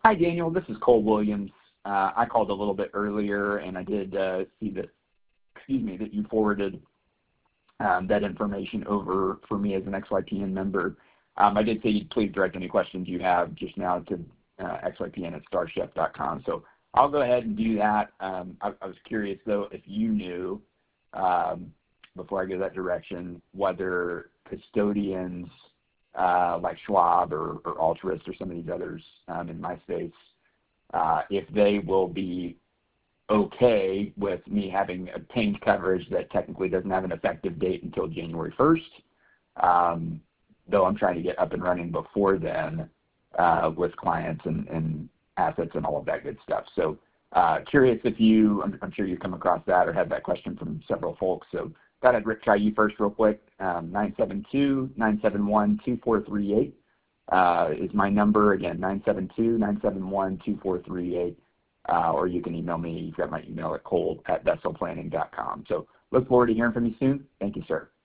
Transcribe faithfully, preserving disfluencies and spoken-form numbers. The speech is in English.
Hi, Daniel. This is Cole Williams. Uh, I called a little bit earlier, and I did uh, see that, excuse me, that you forwarded um, that information over for me as an X Y P N member. Um, I did say you'd please direct any questions you have just now to uh, X Y P N at starchef dot com. So I'll go ahead and do that. Um, I, I was curious, though, if you knew, um, before I go that direction, whether custodians uh, like Schwab or, or Altruist or some of these others um, in my space, uh, if they will be okay with me having obtained coverage that technically doesn't have an effective date until January first, um, though I'm trying to get up and running before then uh, with clients and, and assets and all of that good stuff. So uh, curious if you, I'm, I'm sure you've come across that or had that question from several folks. So thought I'd try you first real quick. Um, nine seven two, nine seven one, two four three eight uh, is my number. Again, nine seven two, nine seven one, two four three eight. Uh, or you can email me. You've got my email at cole at vessel planning dot com. So look forward to hearing from you soon. Thank you, sir.